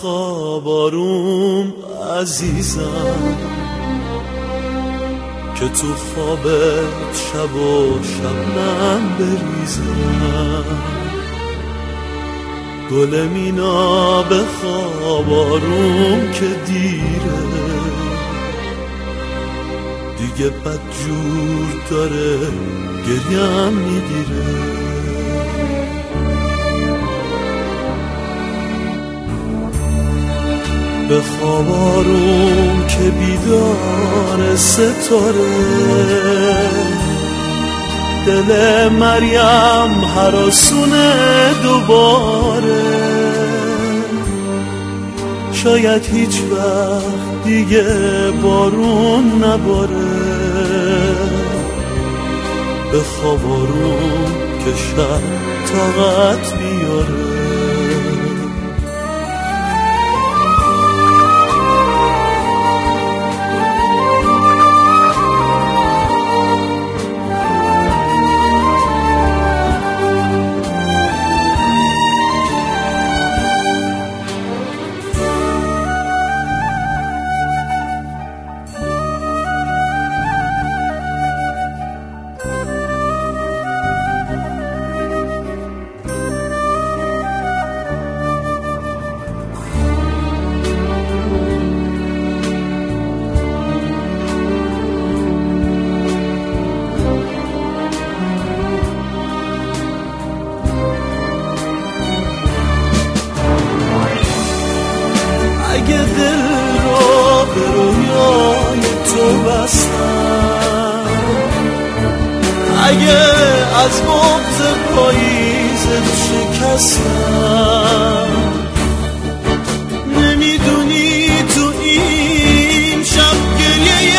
بخواب آروم عزیزم، که تو خوابت شب و شبنم بریزم. گل مینا بخواب آروم که دیره، دیگه بدجور داره گریم میگیره. بخواب آروم که بیدار ستاره، دل مریم هراسونه دوباره. شاید هیچ وقت دیگه بارون نباره. بخواب آروم که شب طاقت بیاره. اگه دل رو به رویای تو بستم، اگه از بغض پاییزت شکستم، نمیدونی تو این شب گریه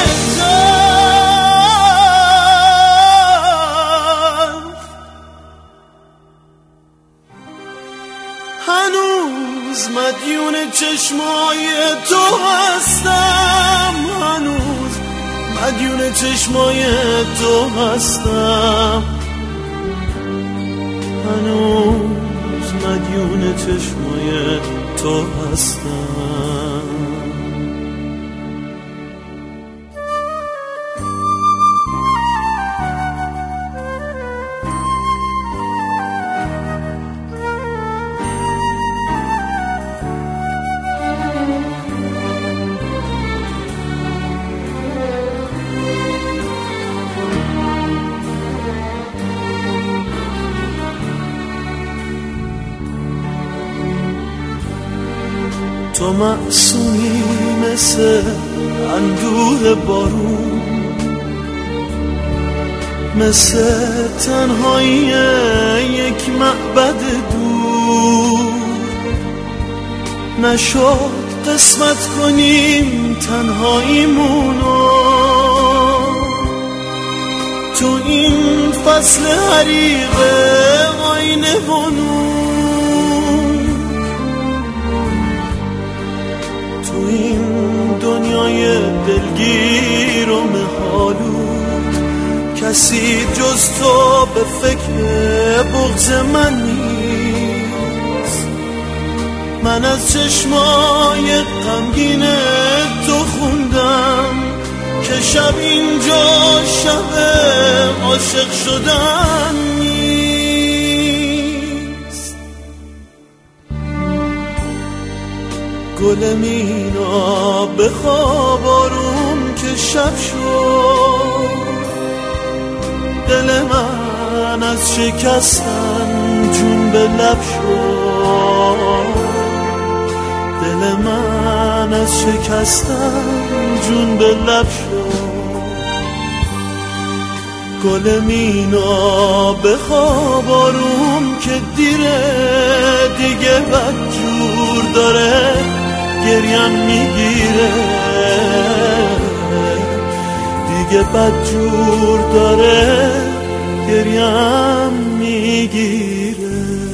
هنوز مدیون چشمای تو هستم، هنوز مدیون چشمای تو هستم، هنوز مدیون چشمای تو هستم. تو معصومی مثل اندوه بارون، مثل تنهایی یک معبد دور. نشد قسمت کنیم تنهاییمونو تو این فصل حریق آینه و نور. تو این دنیای دلگیر و مه‌آلود کسی جز تو به فکر بغض من نیست. من از چشمای غمگین تو خوندم که شب اینجا شب عاشق شدن نیست. گل مینا بخواب آروم که شب شد، دل من از شکستن جون به لب شد، دل من از شکستن جون به لب شد. گل مینا بخواب آروم که دیره، دیگه بدجور داره گریم میگیره، دیگه بدجور داره گریم میگیره.